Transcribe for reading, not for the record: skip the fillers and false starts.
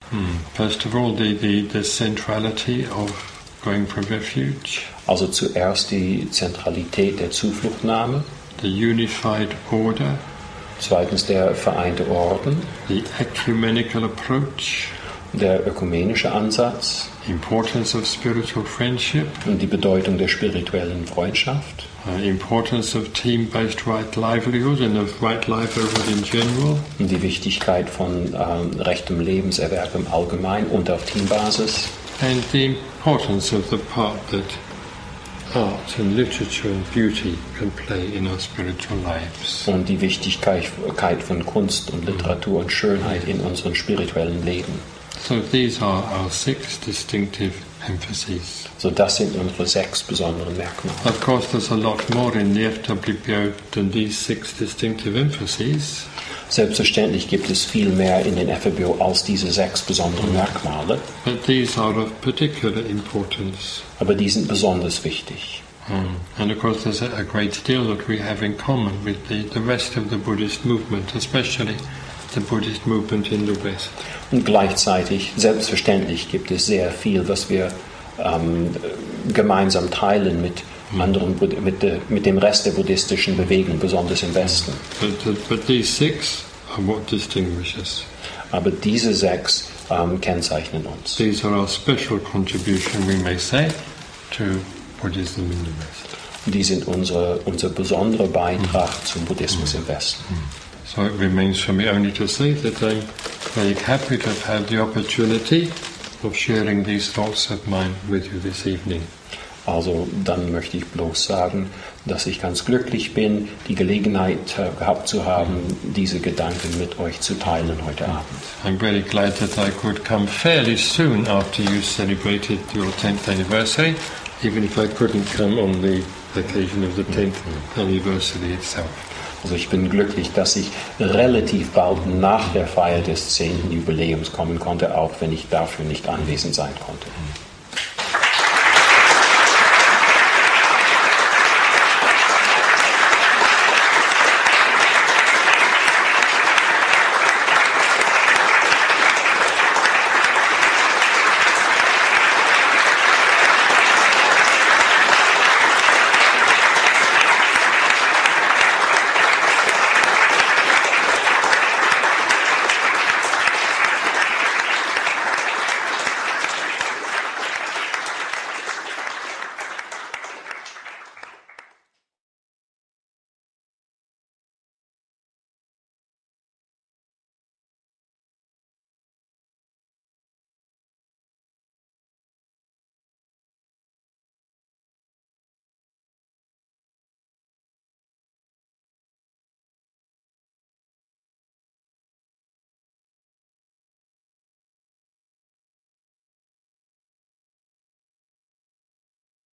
First of all, the centrality of going for refuge, Also zuerst die Zentralität der Zufluchtnahme, the unified order, zweitens der vereinte Orden, the ecumenical approach, der ökumenische Ansatz, importance of spiritual friendship, und die Bedeutung der spirituellen Freundschaft, importance of team-based right livelihood and of right livelihood in general, und die Wichtigkeit von rechtem Lebenserwerb im Allgemeinen und auf Teambasis, and the importance of the part that art and literature and beauty can play in our spiritual lives. und die Wichtigkeit von Kunst und Literatur und Schönheit in unserem spirituellen Leben. So these are our 6 distinctive emphases. So, das sind unsere 6 besonderen Merkmale. Of course, there's a lot more in the FWPO than these 6 distinctive emphases. Selbstverständlich gibt es viel mehr in den FWO als diese 6 besonderen Merkmale, But these are of particular importance. aber die sind besonders wichtig. And of course there's a great deal that we have in common with the rest of the Buddhist movement, especially the Buddhist movement in the West. Und gleichzeitig, selbstverständlich, gibt es sehr viel, was wir gemeinsam teilen mit anderen, mit dem Rest der buddhistischen Bewegung, besonders im Westen. But these 6 are what distinguish us. Aber diese 6 kennzeichnen uns. These are our special contribution, we may say, to Buddhism in the West. Die sind unser besonderer Beitrag zum Buddhismus im Westen. So it remains for me only to say that I'm very happy to have had the opportunity of sharing these thoughts of mine with you this evening. Also dann möchte ich bloß sagen, dass ich ganz glücklich bin, die Gelegenheit gehabt zu haben, diese Gedanken mit euch zu teilen heute Abend. I'm very glad that I could come fairly soon after you celebrated your 10th anniversary, even if I couldn't come on the occasion of the 10th anniversary itself. Also ich bin glücklich, dass ich relativ bald nach der Feier des 10. Jubiläums kommen konnte, auch wenn ich dafür nicht anwesend sein konnte.